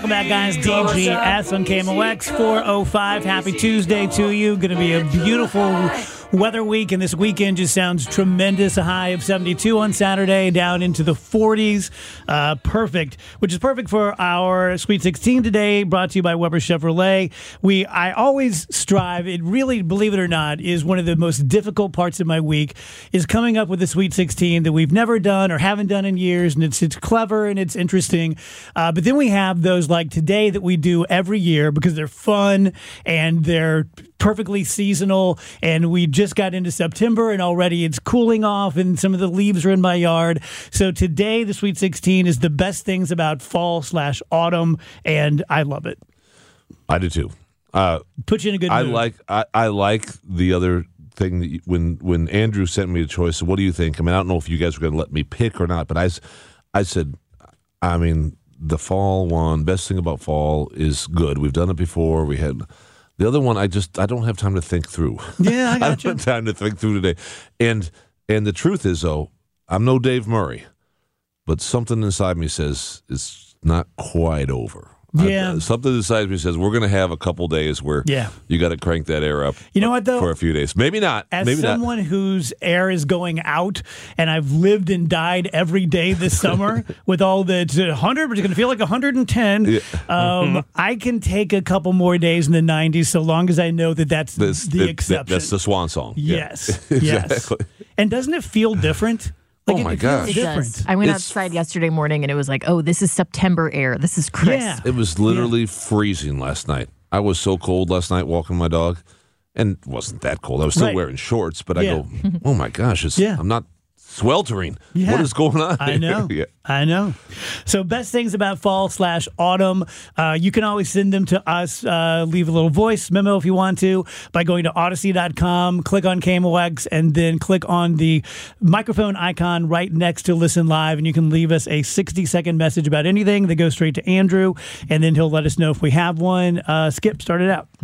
Welcome back, guys. DGS on KMOX 405. Happy Tuesday to you. Going to be a beautiful weather week, and this weekend just sounds tremendous. A high of 72 on Saturday, down into the 40s. Perfect, which is perfect for our Sweet 16 today, brought to you by Weber Chevrolet. I always strive, it really, believe it or not, is one of the most difficult parts of my week, is coming up with a Sweet 16 that we've never done or haven't done in years, and it's clever and it's interesting. But then we have those like today that we do every year because they're fun and they're perfectly seasonal, and we just got into September and already it's cooling off and some of the leaves are in my yard. So today the Sweet 16 is the best things about fall/autumn, and I love it. I do too. Put you in a good mood. I like the other thing that when Andrew sent me a choice, what do you think? I mean, I don't know if you guys were going to let me pick or not, but I said, I mean, the fall one, best thing about fall is good. We've done it before. We had the other one. I don't have time to think through. Yeah, I got I don't have time to think through today. And the truth is, though, I'm no Dave Murray, but something inside me says it's not quite over. Yeah. Something inside me says we're going to have a couple days where you got to crank that air up. You know what, though? For a few days. Maybe not. As someone whose air is going out, and I've lived and died every day this summer with all the 100, but it's going to feel like 110. Yeah. I can take a couple more days in the 90s so long as I know that's the exception. That's the swan song. Yes. Yeah. Yes. Exactly. And doesn't it feel different? Like my gosh. It does. I went outside yesterday morning and it was like, oh, this is September air. This is crisp. Yeah. It was literally freezing last night. I was so cold last night walking my dog, and it wasn't that cold. I was still wearing shorts, but I go, oh my gosh, I'm not sweltering. Yeah. What is going on? I know. I know. So best things about fall/autumn. You can always send them to us. Leave a little voice memo if you want to by going to Odyssey.com, click on KMOX, and then click on the microphone icon right next to Listen Live, and you can leave us a 60-second message about anything that goes straight to Andrew, and then he'll let us know if we have one. Skip, start it out.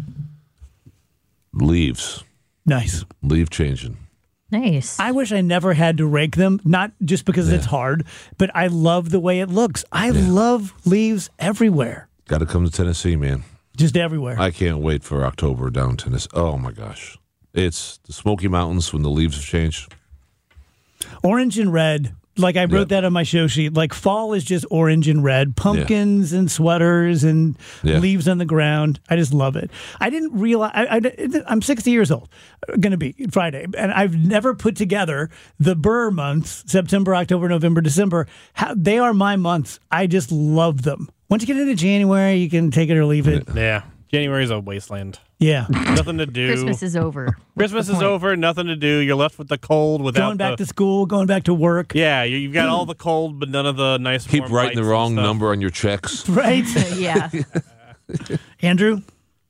Leaves. Nice. Leaf changing. Nice. I wish I never had to rake them, not just because it's hard, but I love the way it looks. I love leaves everywhere. Got to come to Tennessee, man. Just everywhere. I can't wait for October down Tennessee. Oh, my gosh. It's the Smoky Mountains when the leaves have changed. Orange and red. Like I wrote that on my show sheet. Like fall is just orange and red. Pumpkins and sweaters and leaves on the ground. I just love it. I didn't realize I'm 60 years old. Going to be Friday, and I've never put together the Burr months: September, October, November, December. They are my months. I just love them. Once you get into January, you can take it or leave it. Yeah, January is a wasteland. Yeah. Nothing to do. Christmas is over. Christmas is over. Nothing to do. You're left with the cold. Without going back to school, going back to work. Yeah, you've got all the cold, but none of the nice. Keep writing the wrong number on your checks. Right. Yeah. Andrew.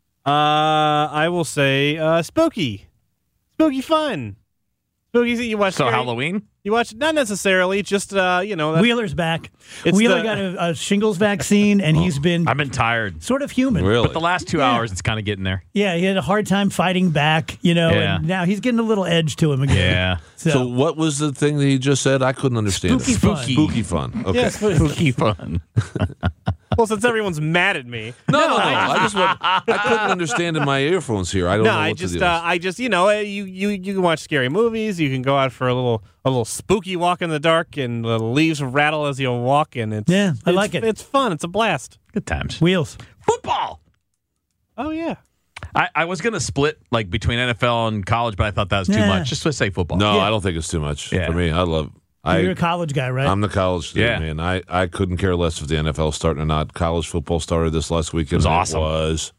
I will say spooky fun. Spooky. You watch. So Halloween. You watch, not necessarily, just, Wheeler's back. Wheeler got a shingles vaccine, and he's been... I've been tired. Sort of human. Really? But the last 2 hours, it's kind of getting there. Yeah, he had a hard time fighting back, and now he's getting a little edge to him again. Yeah. So what was the thing that he just said? I couldn't understand Spooky it. fun. Spooky fun. Okay. Yeah, Spooky fun. Well, since everyone's mad at me. No. I couldn't understand in my earphones here. I don't know what to do. I just, you can watch scary movies. You can go out for a little spooky walk in the dark, and the leaves rattle as you walk, and I like it. It's fun. It's a blast. Good times. Wheels. Football. Oh, yeah. I was going to split between NFL and college, but I thought that was too much. Just to say football. No, I don't think it's too much for me. You're a college guy, right? I'm the college student, man. I couldn't care less if the NFL starting or not. College football started this last weekend. It was awesome. It was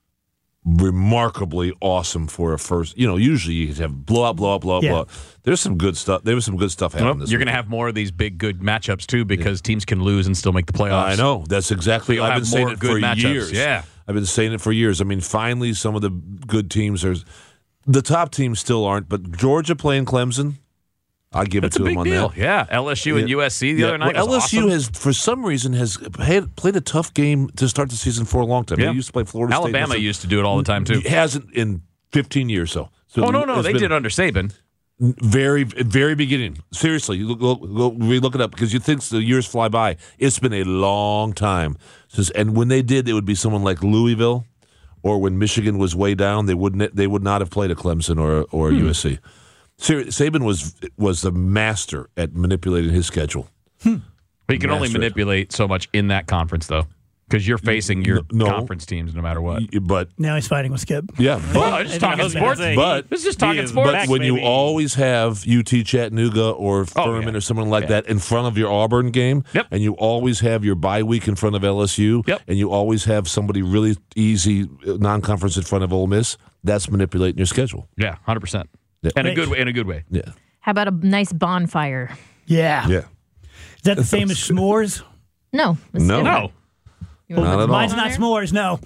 remarkably awesome for a first. Usually you have blowout. There's some good stuff. There was some good stuff happening this You're going to weekend. have more of these big, good matchups, too, because teams can lose and still make the playoffs. I know. That's exactly. I've been saying it for years. Yeah. I've been saying it for years. I mean, finally, some of the good teams are. The top teams still aren't, but Georgia playing Clemson, I give it to them on that. That's a big deal. Yeah, LSU and USC the other night. Well, was LSU awesome. has, for some reason, played a tough game to start the season for a long time. Yeah. They used to play Florida State. Alabama used to do it all the time, too. It hasn't in 15 years, so. No, they did under Saban. Very, very beginning. Seriously, we look it up because you think the years fly by. It's been a long time since, and when they did, it would be someone like Louisville, or when Michigan was way down, they would not have played a Clemson or USC. Saban was the master at manipulating his schedule. But you can only manipulate so much in that conference, though, because you're facing your conference teams no matter what. But now he's fighting with Skip. Yeah, but just talking sports. But this is just talking sports. But when you always have UT Chattanooga or Furman or someone like that in front of your Auburn game, and you always have your bye week in front of LSU, and you always have somebody really easy non-conference in front of Ole Miss, that's manipulating your schedule. Yeah, 100%. Yeah. In a good way. Yeah. How about a nice bonfire? Yeah. Yeah. Is that the same as s'mores? No. No. Not at all. Mine's not s'mores, no.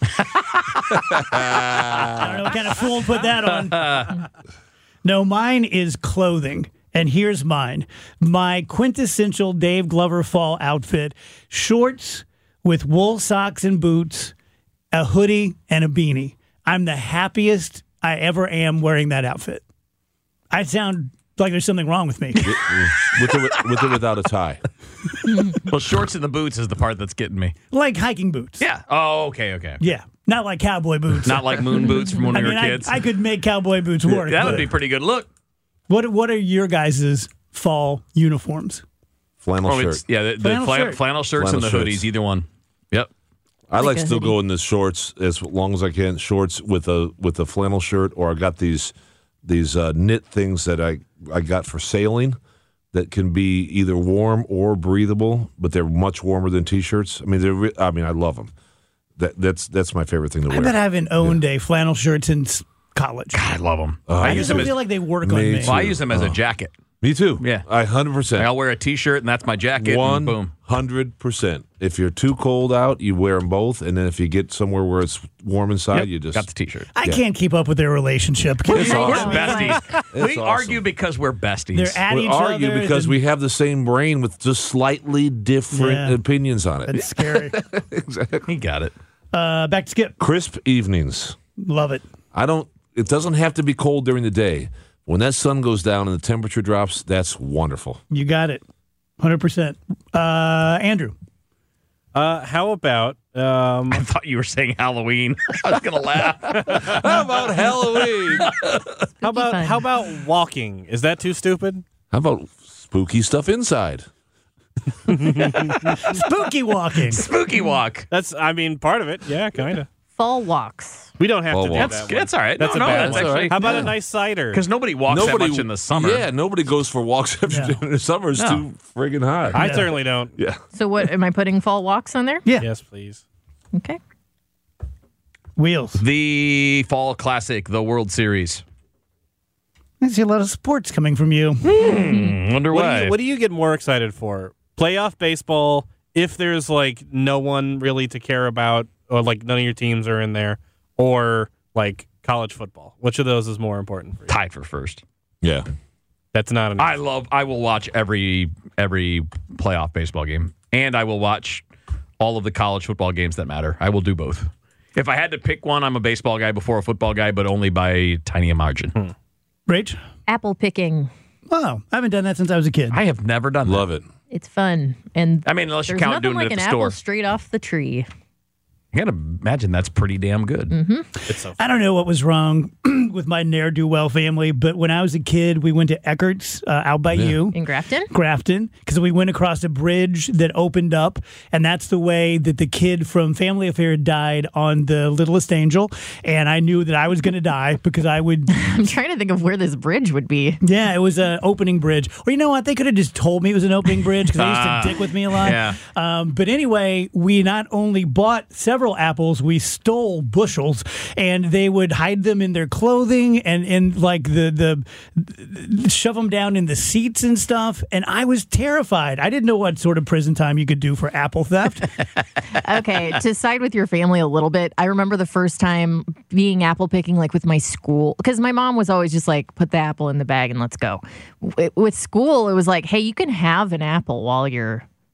I don't know what kind of fool put that on. No, mine is clothing. And here's mine. My quintessential Dave Glover fall outfit. Shorts with wool socks and boots, a hoodie, and a beanie. I'm the happiest I ever am wearing that outfit. I sound like there's something wrong with me. with or without a tie. Well, shorts and the boots is the part that's getting me. Like hiking boots. Yeah. Oh, okay. Yeah. Not like cowboy boots. Not like moon boots from when we were kids. I could make cowboy boots work. That would be a pretty good look. What are your guys' fall uniforms? Flannel shirt. The flannel shirts and the hoodies, either one. Yep. I like still go in the shorts as long as I can. Shorts with a flannel shirt, or I got these knit things that I got for sailing that can be either warm or breathable, but they're much warmer than T-shirts. I mean, I love them. That's my favorite thing to wear. I bet I haven't owned a flannel shirt since college. God, I love them. I just don't feel like they work on me. Well, I use them as a jacket. Me too. Yeah. 100%. I'll wear a T-shirt, and that's my jacket, and boom. 100%. If you're too cold out, you wear them both, and then if you get somewhere where it's warm inside, you just... got the T-shirt. I can't keep up with their relationship. It's awesome. We're besties. It's We awesome. argue because we're besties. They're at We each argue other. because we have the same brain with just slightly different opinions on it. That's scary. Exactly. He got it. Back to Skip. Crisp evenings. Love it. It doesn't have to be cold during the day. When that sun goes down and the temperature drops, that's wonderful. You got it. 100%. Andrew. How about... I thought you were saying Halloween. I was going to laugh. How about Halloween? How about walking? Is that too stupid? How about spooky stuff inside? Spooky walking. Spooky walk. That's, part of it. Yeah, kind of. Fall walks. We don't have to do walks. that. That's all right. That's a bad one. actually. How about a nice cider? Because nobody walks that much in the summer. Yeah, nobody goes for walks in the summer. It's too friggin' hot. I certainly don't. Yeah. So what, am I putting fall walks on there? Yeah. Yes, please. Okay. Wheels. The Fall Classic, the World Series. I see a lot of sports coming from you. Wonder why. What do you get more excited for? Playoff baseball, if there's no one really to care about, or none of your teams are in there, or college football? Which of those is more important for you? Tied for first. Yeah. That's not enough. I will watch every playoff baseball game, and I will watch all of the college football games that matter. I will do both. If I had to pick one, I'm a baseball guy before a football guy, but only by a tiny margin. Rach? Apple picking. Wow. I haven't done that since I was a kid. I have never done that. Love it. It's fun. And unless you there's count nothing doing like it at an the apple store. straight off the tree. I gotta imagine that's pretty damn good. It's so I don't know what was wrong with my ne'er-do-well family, but when I was a kid, we went to Eckert's out by you. In Grafton? Grafton, because we went across a bridge that opened up, and that's the way that the kid from Family Affair died on the Littlest Angel, and I knew that I was going to die because I would... I'm trying to think of where this bridge would be. Yeah, it was an opening bridge. Or you know what? They could have just told me it was an opening bridge because they used to dick with me a lot. Yeah. But anyway, we not only bought several apples, we stole bushels, and they would hide them in their clothing and the shove them down in the seats and stuff. And I was terrified. I didn't know what sort of prison time you could do for apple theft. Okay, to side with your family a little bit, I remember the first time being apple picking with my school, because my mom was always just put the apple in the bag and let's go. With school, it was hey, you can have an apple while you're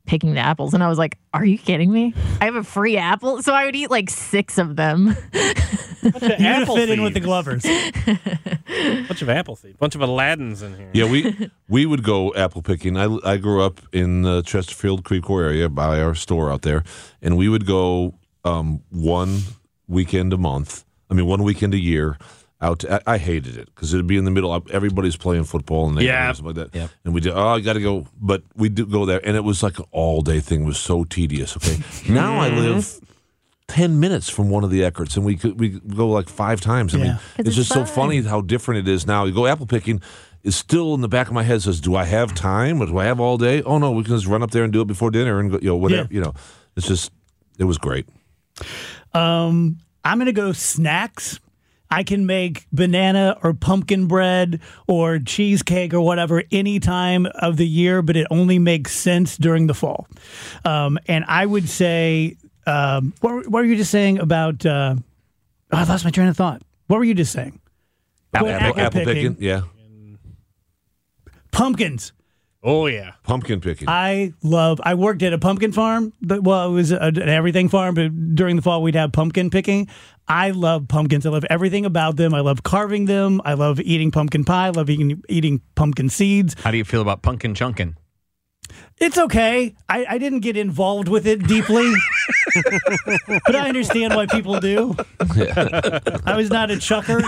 picking the apples. And I was like, are you kidding me? I have a free apple. So I would eat like 6 of them. You would have fit in with the Glovers. Bunch of apple seeds. Bunch of Aladdins in here. Yeah, we would go apple picking. I grew up in the Chesterfield Creve area by our store out there, and we would go one weekend a month. I mean, 1 weekend a year. I hated it because it'd be in the middle. Everybody's playing football and stuff like that. Yep. And we did. I got to go, but we do go there, and it was like an all-day thing. It was so tedious. Okay, now I live 10 minutes from one of the Eckerts, and we go like 5 times. I mean, it's just so funny how different it is now. You go apple picking. It's still in the back of my head says, do I have time? Or do I have all day? Oh no, we can just run up there and do it before dinner and go, whatever. Yeah. It's just it was great. I'm gonna go snacks. I can make banana or pumpkin bread or cheesecake or whatever any time of the year, but it only makes sense during the fall. And I would say, what were you just saying about? I lost my train of thought. What were you just saying? Apple picking, yeah. Pumpkins. Oh, yeah. Pumpkin picking. I worked at a pumpkin farm. It was an everything farm, but during the fall, we'd have pumpkin picking. I love pumpkins. I love everything about them. I love carving them. I love eating pumpkin pie. I love eating pumpkin seeds. How do you feel about pumpkin chunking? It's okay. I didn't get involved with it deeply, but I understand why people do. I was not a chucker.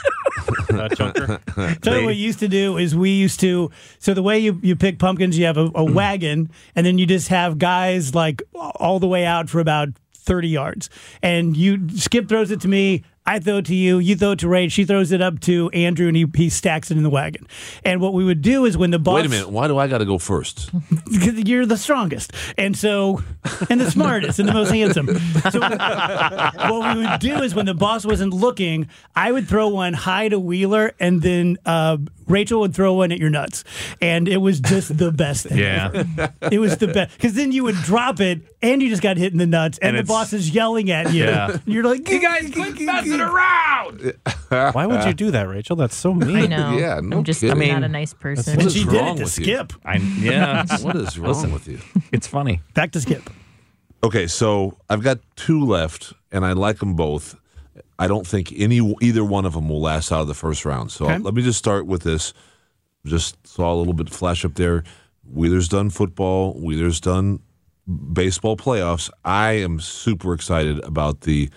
Tell you what we used to do is so the way you pick pumpkins, you have a wagon, and then you just have guys like all the way out for about 30 yards. And Skip throws it to me, I throw it to you, you throw it to Ray, she throws it up to Andrew, and he stacks it in the wagon. And what we would do is when the boss... Wait a minute, why do I got to go first? Because you're the strongest, and the smartest, and the most handsome. So what we would do is when the boss wasn't looking, I would throw one high to Wheeler, and then Rachel would throw one at your nuts. And it was just the best thing ever. It was the best. Because then you would drop it, and you just got hit in the nuts, and the boss is yelling at you. Yeah. You're like, you guys quit messing around! Why would you do that, Rachel? That's so mean. I know. Yeah, no I'm just kidding. not a nice person. What she is did wrong it to with you? Skip. What is wrong with you? It's funny. Back to Skip. Okay, so I've got 2 left, and I like them both. I don't think either one of them will last out of the first round. So let me just start with this. Just saw a little bit flash up there. Wheeler's done football. Wheeler's done baseball playoffs. I am super excited about the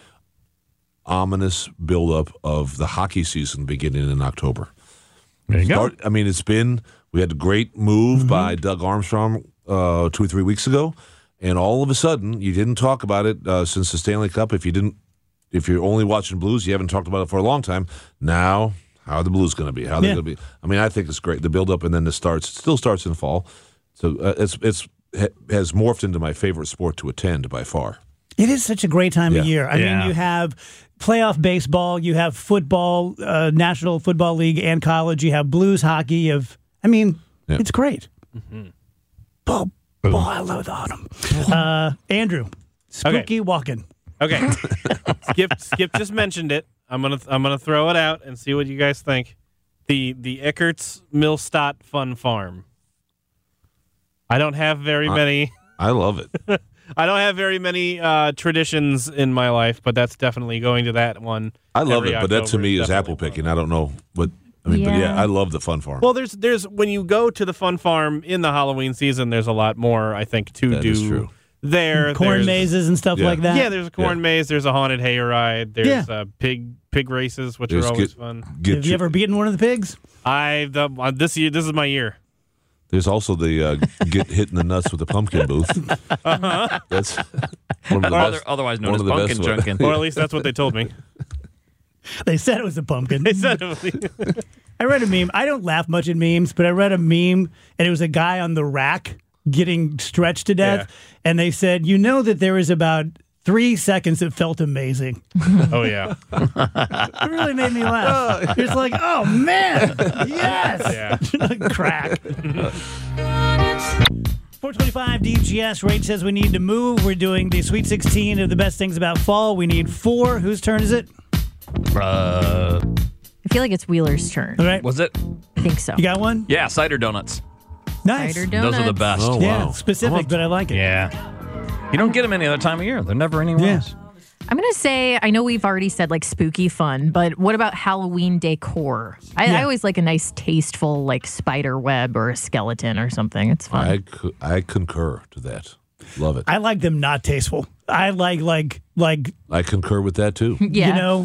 ominous buildup of the hockey season beginning in October. There you go. I mean, we had a great move by Doug Armstrong 2 or 3 weeks ago, and all of a sudden, you didn't talk about it since the Stanley Cup. If you're only watching Blues, you haven't talked about it for a long time. Now, how are the Blues going to be? How are they going to be? I mean, I think it's great. The buildup and then it still starts in the fall. So it has morphed into my favorite sport to attend by far. It is such a great time of year. I mean, you have playoff baseball, you have football, National Football League and college, you have Blues hockey. It's great. Mm-hmm. I love the autumn. Andrew, spooky walking. Okay. Skip just mentioned it. I'm gonna throw it out and see what you guys think. The Eckerts Millstadt Fun Farm. I don't have very many. I love it. I don't have very many traditions in my life, but that's definitely going to that one. I love it, but that to October me is definitely apple picking. I don't know, but but I love the Fun Farm. Well, there's when you go to the Fun Farm in the Halloween season, there's a lot more I think to That do. is true. There, Corn mazes and stuff like that. Yeah, there's a corn maze. There's a haunted hayride. There's pig races, which are always fun. Have you ever beaten one of the pigs? This is my year. There's also the get hit in the nuts with the pumpkin booth. That's one of the best. Otherwise known as pumpkin chunking. Or at least that's what they told me. They said it was a pumpkin. They said it was. I read a meme. I don't laugh much at memes, but I read a meme, and it was a guy on the rack getting stretched to death, and they said, that there was about 3 seconds that felt amazing. Oh, yeah. It really made me laugh. It's like, oh, man, yes! Yeah. Crack. 425 DGS. Rate says we need to move. We're doing the Sweet 16 of the best things about fall. We need 4. Whose turn is it? I feel like it's Wheeler's turn. All right. Was it? I think so. You got one? Yeah, cider donuts. Nice. Cider donuts. Those are the best. Oh, Yeah, wow. specific, but I like it. Yeah. You don't get them any other time of year. They're never anywhere Yeah. else. I'm going to say, I know we've already said like spooky fun, but what about Halloween decor? I Yeah. always like a nice, tasteful like spider web or a skeleton or something. It's fun. I concur to that. Love it. I like them not tasteful. I like I concur with that too. Yeah. you know,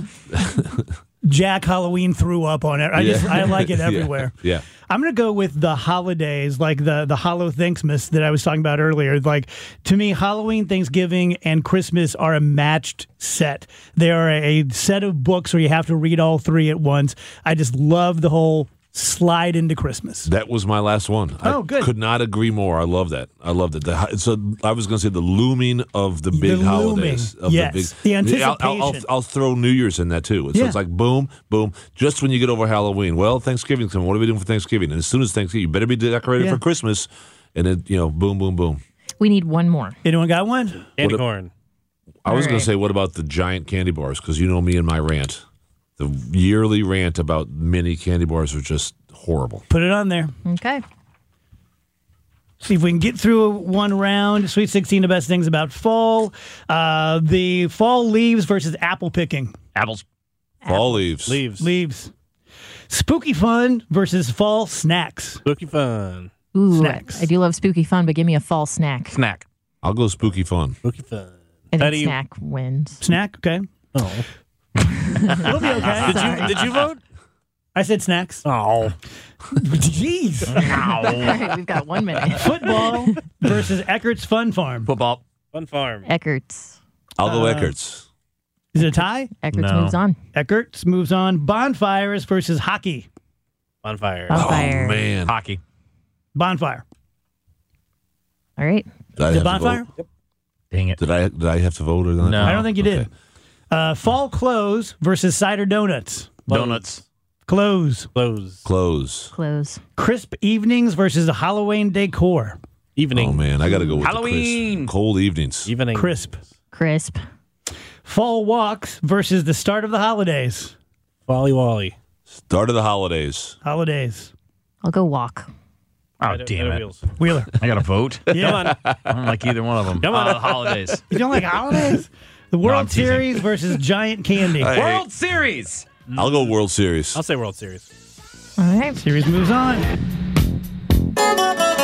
Jack Halloween threw up on it. I like it Yeah. everywhere. Yeah. I'm gonna go with the holidays, like the Hollow Thanksmas that I was talking about earlier. Like to me, Halloween, Thanksgiving, and Christmas are a matched set. They are a set of books where you have to read all three at once. I just love the whole slide into Christmas. That was my last one. Oh, I good. could not agree more. I love that. I loved it. So I was going to say the looming of the big holidays. Looming. Yes. The anticipation. I'll throw New Year's in that too. So Yeah. it's like boom, boom. Just when you get over Halloween, well, Thanksgiving's coming. What are we doing for Thanksgiving? And as soon as Thanksgiving, you better be decorated Yeah. for Christmas. And then boom, boom, boom. We need one more. Anyone got one? Candy What a- corn. I was All going right. to say, what about the giant candy bars? Because you know me and my rant. The yearly rant about mini candy bars are just horrible. Put it on there. Okay. See if we can get through one round. Sweet 16, the best things about fall. The fall leaves versus apple picking. Apples. Fall leaves. Leaves. Spooky fun versus fall snacks. Spooky fun. Ooh, Snacks. I do love spooky fun, but give me a fall snack. Snack. I'll go spooky fun. Spooky fun. I How think do you- snack wins. Snack, okay. Oh. It'll be okay. Did you vote? I said snacks. Oh. Jeez. All right, we've got 1 minute. Football versus Eckert's Fun Farm. Football. Fun farm. Eckert's. I'll go Eckert's. Is it a tie? Eckert's No. moves on. Eckert's moves on. Bonfires versus hockey. Bonfire. Bonfire. Oh, man. Hockey. Bonfire. All right. Did I Is have it to bonfire? vote? Dang it. Did I have to vote or not? No. I don't think you did. Okay. Fall clothes versus cider donuts. Donuts. Clothes. Close. Close. Close. Crisp evenings versus the Halloween decor. Evening. Oh man, I got to go with Halloween. The crisp. Cold evenings. Evening. Crisp. Crisp. Fall walks versus the start of the holidays. Wally Wally. Start of the holidays. Holidays. I'll go walk. Oh, damn it. Wheels. Wheeler. I got to vote. Yeah. I don't like either one of them. Come on. The holidays. You don't like holidays? The I'm World teasing. Series versus Giant Candy. Hey, World Series. I'll go World Series. I'll say World Series. All right. Series moves on. Welcome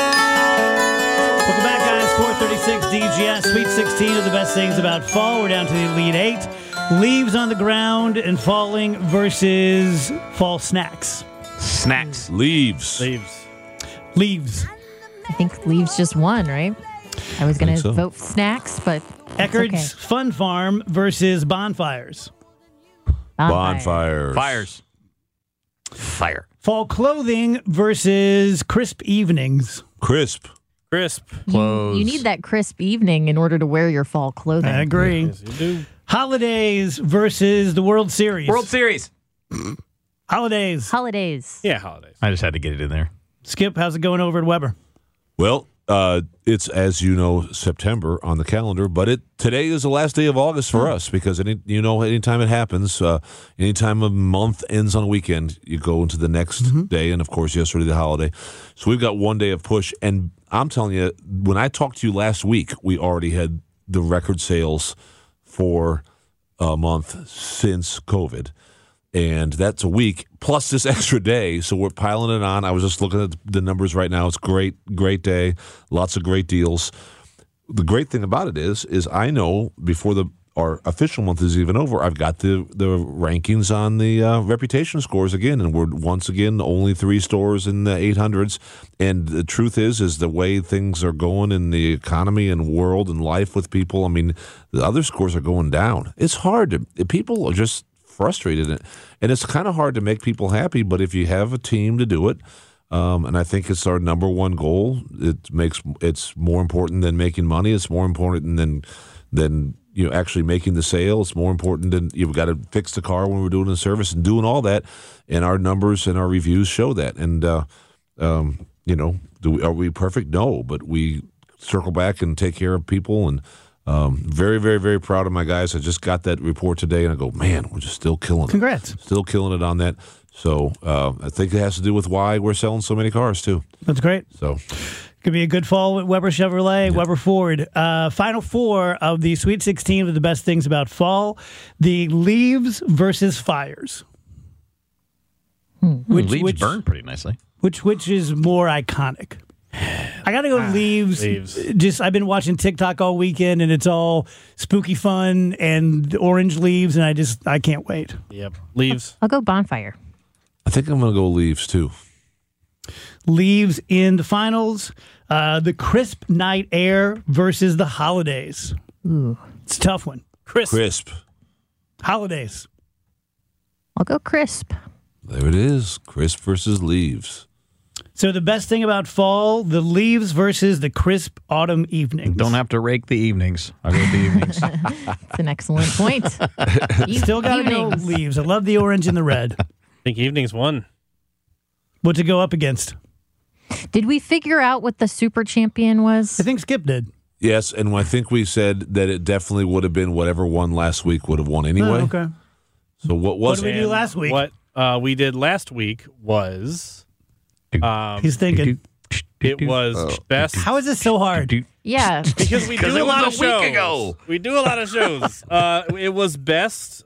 back, guys. 436 DGS. Sweet 16 of the best things about fall. We're down to the Elite Eight. Leaves on the ground and falling versus fall snacks. Snacks. Leaves. Leaves. Leaves. I think leaves just one, right? I was going to so. vote snacks, but Eckert's Fun Farm versus bonfires. Bonfires. Fires. Fire. Fall clothing versus crisp evenings. Crisp. Crisp. Clothes. You need that crisp evening in order to wear your fall clothing. I agree. Yes, you do. Holidays versus the World Series. World Series. Holidays. Holidays. Yeah, holidays. I just had to get it in there. Skip, how's it going over at Weber? Well, it's, as you know, September on the calendar, but today is the last day of August for us because anytime it happens, anytime a month ends on a weekend, you go into the next day, and of course, yesterday the holiday. So we've got 1 day of push, and I'm telling you, when I talked to you last week, we already had the record sales for a month since COVID. And that's a week plus this extra day. So we're piling it on. I was just looking at the numbers right now. It's great day. Lots of great deals. The great thing about it is I know before our official month is even over, I've got the rankings on the reputation scores again. And we're once again only 3 stores in the 800s. And the truth is the way things are going in the economy and world and life with people, I mean, the other scores are going down. It's hard. People are just frustrated, and it's kind of hard to make people happy, but if you have a team to do it, and I think it's our number one goal, it's more important than making money. It's more important than actually making the sale. It's more important than you've got to fix the car when we're doing the service and doing all that, and our numbers and our reviews show that. And are we perfect? No, but we circle back and take care of people, and very, very, very proud of my guys. I just got that report today, and I go, man, we're just still killing it. Congrats. Still killing it on that. So I think it has to do with why we're selling so many cars too. That's great. So Could be a good fall with Weber Chevrolet, Weber Ford. Final four of the Sweet 16 of the best things about fall. The leaves versus fires. Leaves burn pretty nicely. Which is more iconic? I got to go leaves. Just I've been watching TikTok all weekend, and it's all spooky fun and orange leaves, and I can't wait. Yep. Leaves. I'll go bonfire. I think I'm going to go leaves too. Leaves in the finals. The crisp night air versus the holidays. Ooh. It's a tough one. Crisp. Holidays. I'll go crisp. There it is. Crisp versus leaves. So the best thing about fall, the leaves versus the crisp autumn evenings. Don't have to rake the evenings. I'll go with the evenings. That's an excellent point. Still got to go Evenings. leaves. I love the orange and the red. I think evenings won. What's it go up against? Did we figure out what the super champion was? I think Skip did. Yes, and I think we said that it definitely would have been whatever won last week would have won anyway. Oh, okay. So what was What did we do last week? What we did last week was He's thinking. it was best. How is this so hard? Yeah. Because we do it a lot was of a week shows. ago. We do a lot of shows. It was best.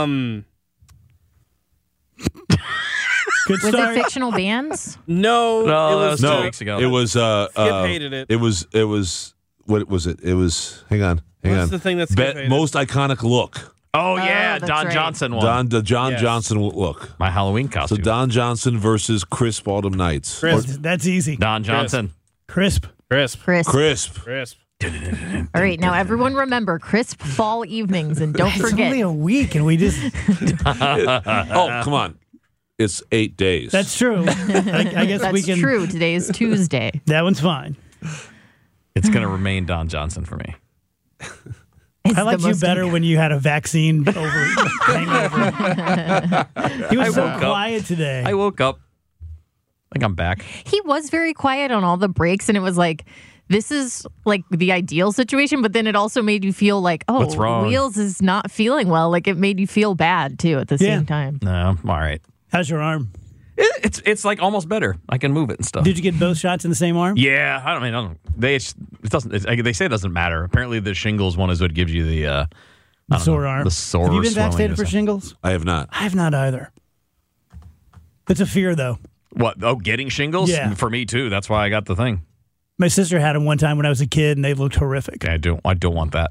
Good Was start. it fictional bands? No, No, it that was was 2 No, weeks ago. it was. Skip hated it. It was. What was it? It was. Hang on. What's the thing that Skip hated? most iconic look? Oh, yeah. that's Don right. Johnson won. John Yes. Johnson look. My Halloween So costume. Don Johnson versus Crisp Autumn Nights. Crisp. That's easy. Don Johnson. Crisp. Crisp. Crisp. Crisp. Crisp. All right, now everyone remember crisp fall evenings and don't It's forget. only a week, and we just. Oh, come on. It's 8 days. That's true. I guess That's we can. true. Today is Tuesday. That one's fine. It's going to remain Don Johnson for me. It's I liked the you most better when you had a vaccine hangover. He was so woke up. quiet today. I woke up. I think I'm back. He was very quiet on all the breaks, and it was like, this is like the ideal situation, but then it also made you feel like, oh, What's wrong? Wheels is not feeling well. Like it made you feel bad too at the Yeah. same time. No, I'm all right. How's your arm? It's like almost better. I can move it and stuff. Did you get both shots in the same arm? Yeah, I don't. They say it doesn't matter. Apparently, the shingles one is what gives you the Sore arm. the sore. Have you been swelling vaccinated or for something. shingles? I have not. I have not either. It's a fear, though. What? Oh, getting shingles? Yeah. For me too. That's why I got the thing. My sister had them one time when I was a kid, and they looked horrific. I don't want that.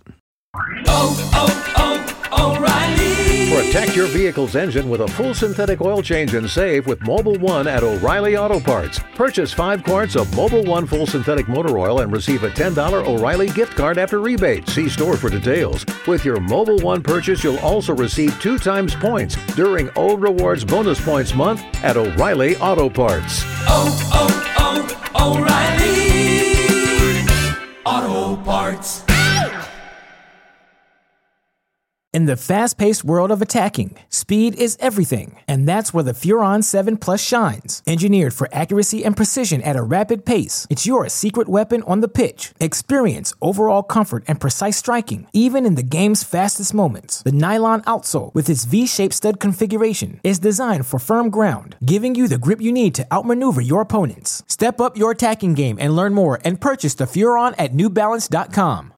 Protect your vehicle's engine with a full synthetic oil change and save with Mobile One at O'Reilly Auto Parts. Purchase 5 quarts of Mobile One full synthetic motor oil and receive a $10 O'Reilly gift card after rebate. See store for details. With your Mobile One purchase, you'll also receive 2 times points during O Rewards Bonus Points Month at O'Reilly Auto Parts. In the fast-paced world of attacking, speed is everything, and that's where the Furon 7 Plus shines. Engineered for accuracy and precision at a rapid pace, it's your secret weapon on the pitch. Experience overall comfort and precise striking, even in the game's fastest moments. The nylon outsole, with its V-shaped stud configuration, is designed for firm ground, giving you the grip you need to outmaneuver your opponents. Step up your attacking game and learn more and purchase the Furon at NewBalance.com.